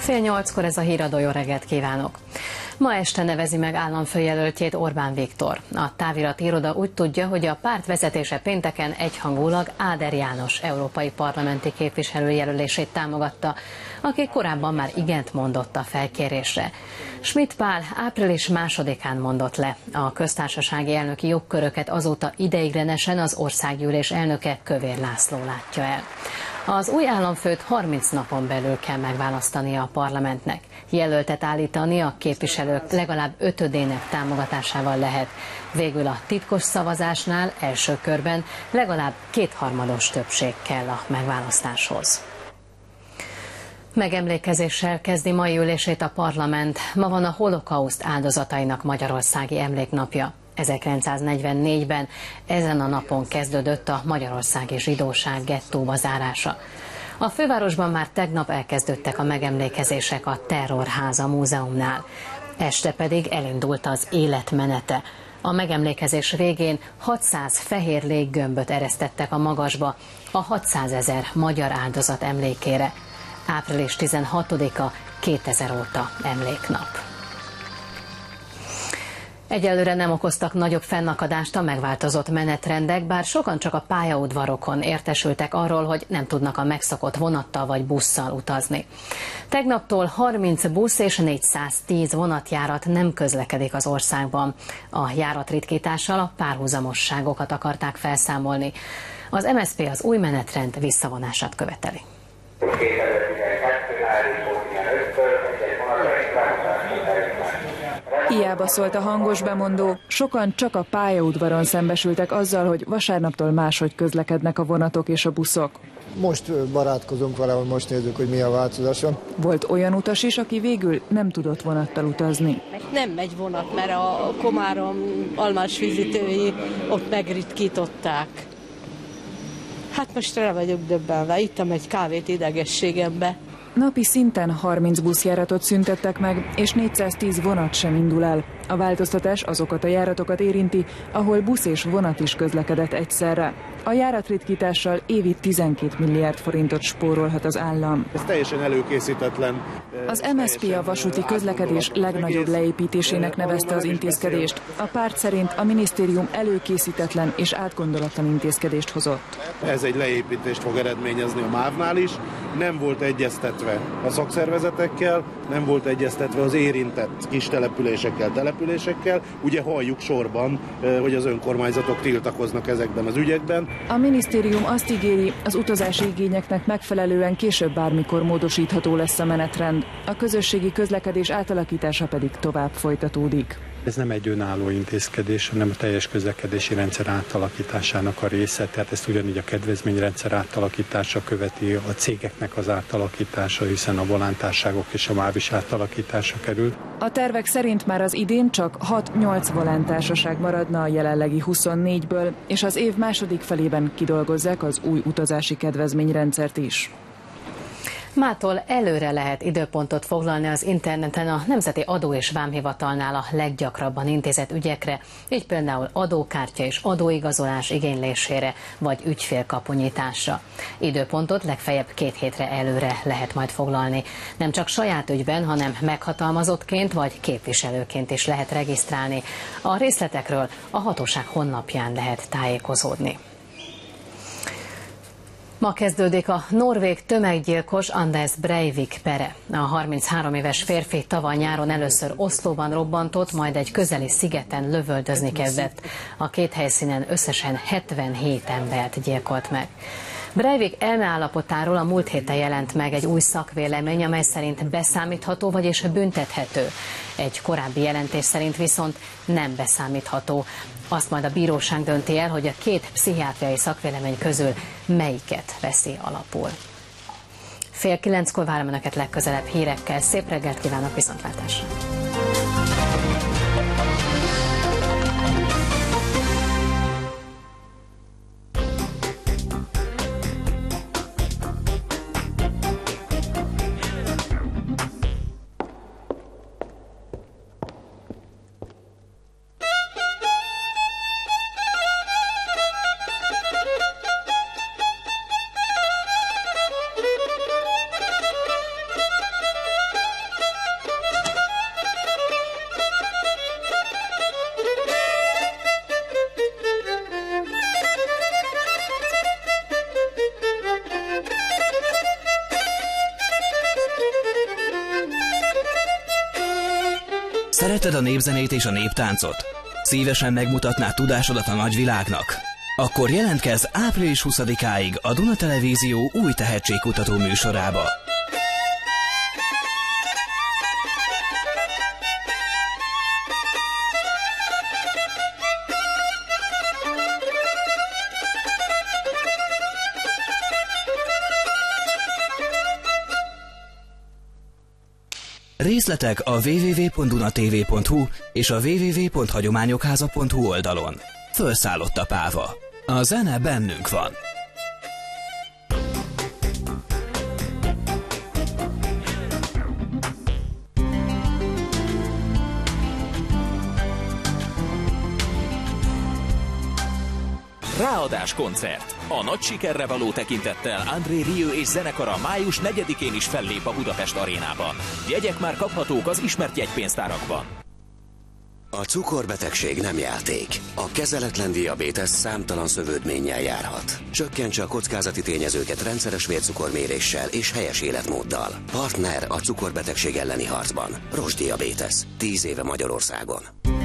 7:30 ez a híradó, jó reggelt kívánok! Ma este nevezi meg államfőjelöltjét Orbán Viktor. A távirati iroda úgy tudja, hogy a párt vezetése pénteken egyhangulag Áder János európai parlamenti képviselő jelölését támogatta, aki korábban már igent mondott a felkérésre. Schmidt Pál április 2-án mondott le. A köztársasági elnöki jogköröket azóta ideiglenesen az országgyűlés elnöke, Kövér László látja el. Az új államfőt 30 napon belül kell megválasztania a parlamentnek. Jelöltet állítani a képviselők legalább 5/5-ének támogatásával lehet. Végül a titkos szavazásnál első körben legalább 2/3 többség kell a megválasztáshoz. Megemlékezéssel kezdi mai ülését a parlament. Ma van a holokauszt áldozatainak magyarországi emléknapja. 1944-ben ezen a napon kezdődött a magyarországi zsidóság gettóba zárása. A fővárosban már tegnap elkezdődtek a megemlékezések a Terrorháza múzeumnál. Este pedig elindult az életmenete. A megemlékezés végén 600 fehér léggömböt eresztettek a magasba a 600 000 magyar áldozat emlékére. Április 16-a 2000 óta emléknap. Egyelőre nem okoztak nagyobb fennakadást a megváltozott menetrendek, bár sokan csak a pályaudvarokon értesültek arról, hogy nem tudnak a megszokott vonattal vagy busszal utazni. Tegnaptól 30 busz és 410 vonatjárat nem közlekedik az országban. A járatritkítással a párhuzamosságokat akarták felszámolni. Az MSZP az új menetrend visszavonását követeli. Hiába szólt a hangos bemondó, sokan csak a pályaudvaron szembesültek azzal, hogy vasárnaptól máshogy közlekednek a vonatok és a buszok. Most barátkozunk vele, hogy most nézzük, hogy mi a változás. Volt olyan utas is, aki végül nem tudott vonattal utazni. Nem megy vonat, mert a Komárom almásvízítői ott megritkították. Hát most rá vagyok döbbenve, ittam egy kávét idegességembe. Napi szinten 30 buszjáratot szüntettek meg, és 410 vonat sem indul el. A változtatás azokat a járatokat érinti, ahol busz és vonat is közlekedett egyszerre. A járatritkítással évi 12 milliárd forintot spórolhat az állam. Ez teljesen előkészítetlen. Az MSZP a vasúti közlekedés legnagyobb leépítésének nevezte az intézkedést. A párt szerint a minisztérium előkészítetlen és átgondolatlan intézkedést hozott. Ez egy leépítést fog eredményezni a MÁV-nál is. Nem volt egyeztetve a szakszervezetekkel, nem volt egyeztetve az érintett kis településekkel. Ugye halljuk sorban, hogy az önkormányzatok tiltakoznak ezekben az ügyekben. A minisztérium azt ígéri, az utazási igényeknek megfelelően később bármikor módosítható lesz a menetrend. A közösségi közlekedés átalakítása pedig tovább folytatódik. Ez nem egy önálló intézkedés, hanem a teljes közlekedési rendszer átalakításának a része, tehát ezt ugyanígy a kedvezményrendszer átalakítása követi, a cégeknek az átalakítása, hiszen a volántárságok és a MÁV is átalakítása kerül. A tervek szerint már az idén csak 6-8 volántársaság maradna a jelenlegi 24-ből, és az év második felében kidolgozzák az új utazási kedvezményrendszert is. Mától előre lehet időpontot foglalni az interneten a Nemzeti Adó- és Vámhivatalnál a leggyakrabban intézett ügyekre, így például adókártya és adóigazolás igénylésére, vagy ügyfélkapunyításra. Időpontot legfeljebb 2 hétre előre lehet majd foglalni. Nem csak saját ügyben, hanem meghatalmazottként vagy képviselőként is lehet regisztrálni. A részletekről a hatóság honlapján lehet tájékozódni. Ma kezdődik a norvég tömeggyilkos Anders Breivik pere. A 33 éves férfi tavaly nyáron először Oszlóban robbantott, majd egy közeli szigeten lövöldözni kezdett. A 2 helyszínen összesen 77 embert gyilkolt meg. Breivik elmeállapotáról a múlt héten jelent meg egy új szakvélemény, amely szerint beszámítható, vagyis büntethető. Egy korábbi jelentés szerint viszont nem beszámítható. Azt majd a bíróság dönti el, hogy a 2 pszichiátriai szakvélemény közül melyiket veszi alapul. 8:30-kor várom Önöket legközelebb hírekkel. Szép reggelt kívánok, viszontlátásra! Szereted a népzenét és a néptáncot? Szívesen megmutatnád tudásodat a nagyvilágnak? Akkor jelentkezz április 20-áig a Duna Televízió új tehetségkutató műsorába. Részletek a www.dunatv.hu és a www.hagyományokháza.hu oldalon. Fölszállott a páva. A zene bennünk van. Ráadás koncert. A nagy sikerre való tekintettel André Rieu és zenekara május 4-én is fellép a Budapest arénában. Jegyek már kaphatók az ismert jegypénztárakban. A cukorbetegség nem játék. A kezeletlen diabétesz számtalan szövődménnyel járhat. Csökkentse a kockázati tényezőket rendszeres vércukorméréssel és helyes életmóddal. Partner a cukorbetegség elleni harcban. Roche Diabetes. 10 éve Magyarországon.